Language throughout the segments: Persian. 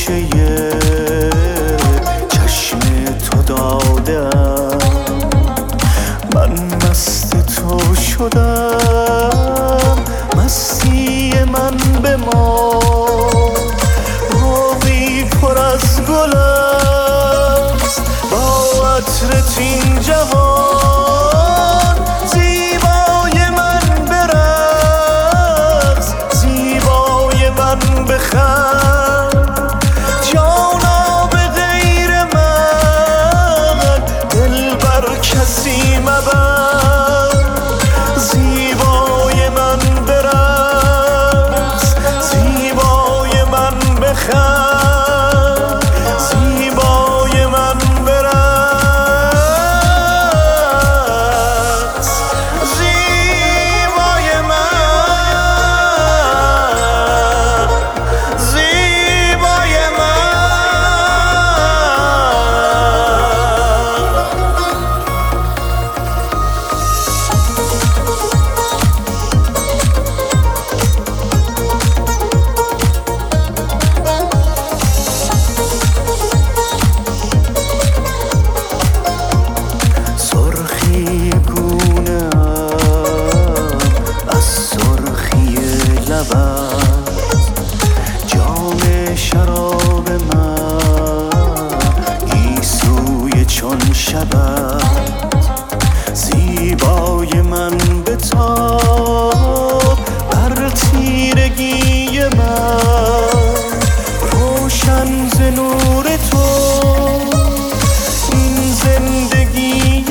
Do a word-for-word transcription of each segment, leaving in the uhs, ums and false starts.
گوشه چشم تو دادم، من مست تو شدم، مستی من به ما باقی پر از گل است، با عطر تین جهان زیبای من برقص، زیبای من بخند، جانا به غیر من دل بر کسی مبر، زیبای من برقص، زیبای من بخند، زیبای من برقص، زیبای من، زیبای من. سرخی گونه‌ام از سرخی لبت، جام شراب من گیسوی چون شبت، زیبای من بتاب بر تیرگی من، روشن ز نور تو این زندگی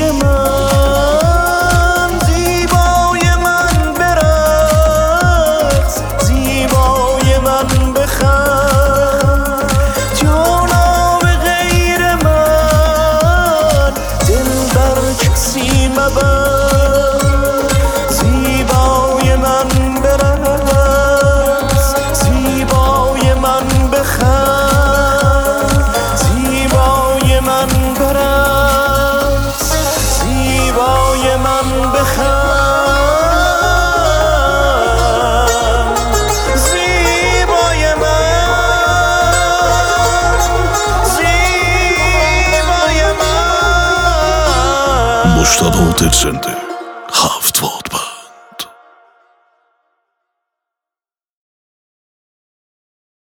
من، زیبای من برقص، زیبای من بخند، جانا به غیر من دل بر کسی مبر، زیبای من برقص، زیبای من بخند، زیبای من برقص، زیبای من بخند، زیبای من، زیبای من. مجتبی درزنده هفت واد